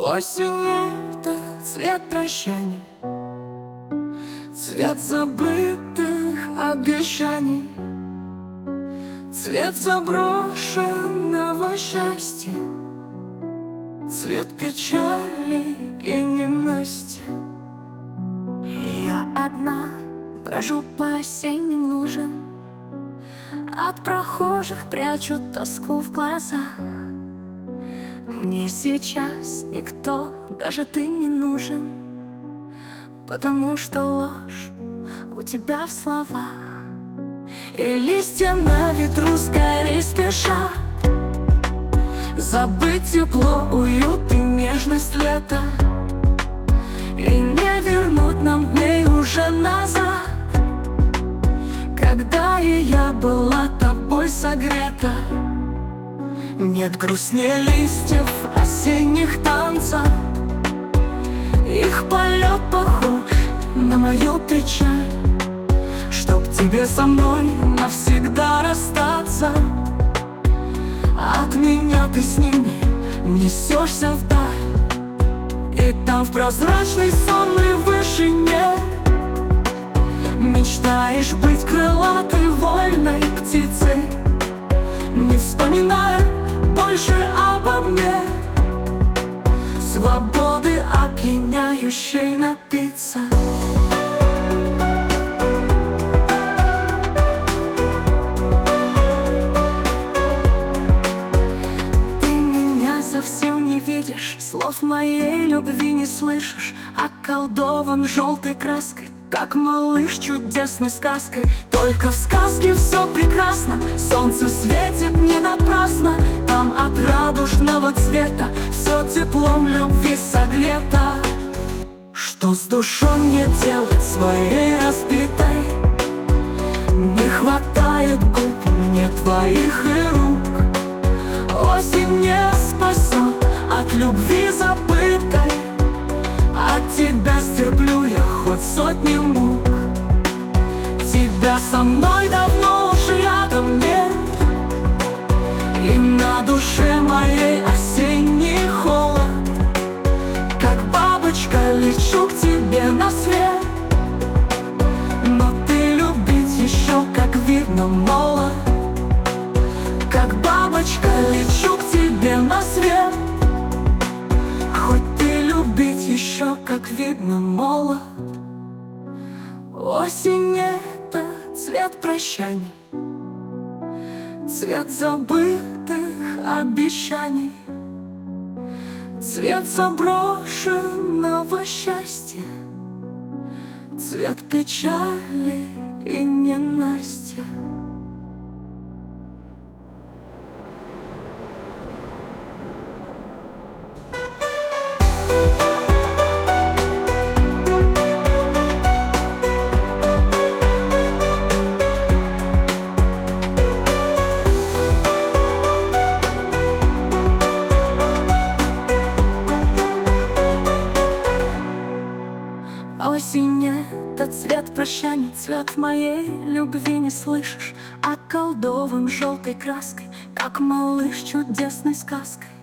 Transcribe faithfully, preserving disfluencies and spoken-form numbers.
Осень — это цвет прощаний, цвет забытых обещаний, цвет заброшенного счастья, цвет печали и ненасти. Я одна брожу по осенним лужам, от прохожих прячу тоску в глазах. Мне сейчас никто, даже ты, не нужен, потому что ложь у тебя в словах. И листья на ветру скорей спешат забыть тепло, уют и нежность лета, и не вернуть нам дней уже назад, когда и я была тобой согрета. Нет грустнее листьев осенних танцев, их полет похож на мою печаль. Чтоб тебе со мной навсегда расстаться, от меня ты с ними несешься вдаль. И там в прозрачной сонной вышине мечтаешь быть крылатой вольной птицей, не вспоминая больше обо мне, свободы опьяняющей напиться. Ты меня совсем не видишь, слов моей любви не слышишь, околдован желтой краской, как малыш чудесной сказкой. Только в сказке все прекрасно, солнце светит не напрасно. Там от радужного цвета все теплом любви согрето. Что с душой мне делать своей разбитой? Не хватает губ мне твоих и рук. Осень не спасет от любви забытой, от тебя стерплю я хоть сотни мук. Тебя со мной давно уж рядом нет, и на душе моей осенний холод. Как бабочка лечу к тебе на свет, но ты любить еще, как видно, молод. Как бабочка лечу к тебе на свет, хоть ты любить еще, как видно, молод. Осень — это цвет прощаний, цвет забытых обещаний, цвет заброшенного счастья, цвет печали и ненастья. Осень — это цвет прощаний, цвет моей любви не слышишь, околдован желтой краской, как малыш чудесной сказкой.